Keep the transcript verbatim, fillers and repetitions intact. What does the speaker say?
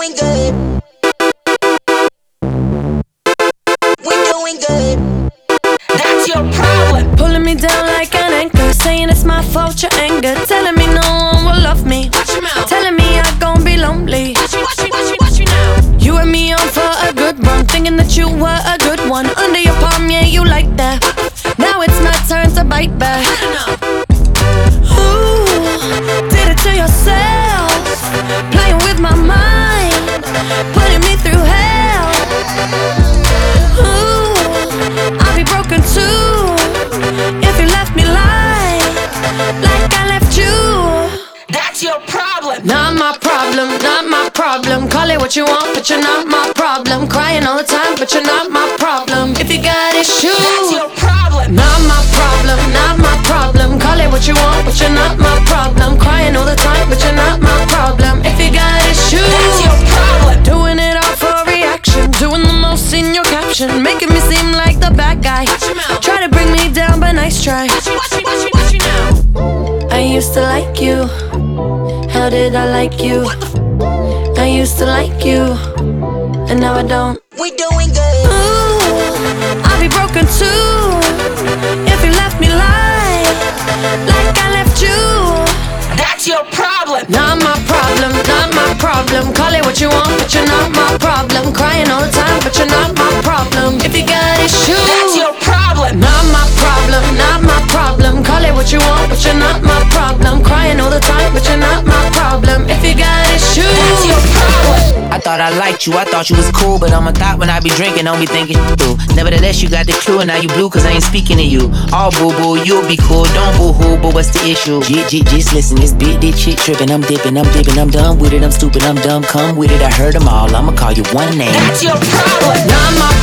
doing good. We doing good. That's your problem. Pulling me down like an anchor, saying it's my fault, your anger. Telling me no one will love me. Watch your mouth. Telling me I'm gon' be lonely. Watch me, watch me, watch me, watch me now. You and me on for a good run, thinking that you were a good one. Under your palm, yeah, you like that. Now it's my turn to bite back. Ooh, did it to yourself. Playing with my mind, putting me through hell. Ooh, I'll be broken too if you left me like, like I left you. That's your problem. Not my problem, not my problem. Call it what you want, but you're not my problem. Crying all the time, but you're not my problem. If you got issues, That's your problem. not my problem, not my problem. Call it what you want, but you're not my problem. Crying all the time, but you're not my problem. If you got issues, That's your problem. doing it all for reaction, doing the most in your caption, making me seem like the bad guy. Watch your mouth. Try to bring me down, but nice try. Watch me, watch me, watch me, watch me now. I used to like you. How did I like you? I used to like you, and now I don't. We doing good. Ooh, I'll be broken too if you left me like, like I left you. That's your problem. Not my problem, not my problem. Call it what you want, but you're not my problem. Crying all the time, but you're not my problem. If you got issues, That's your problem. not my problem, not my problem. Call it what you want, but you're not my problem. Crying all the time, but you're not my problem. If you got issues, That's your problem. I thought I liked you, I thought you was cool, but I'm a thought when I be drinking, don't be thinking through. Nevertheless, you got the clue, and now you blue, cause I ain't speaking to you. All boo boo, you'll be cool, don't boo hoo, but what's the issue? J- j- just listen, this big dick shit tripping, I'm dipping, I'm dipping, I'm done with it, I'm stupid, I'm dumb, come with it, I heard them all, I'ma call you one name. That's your problem. not my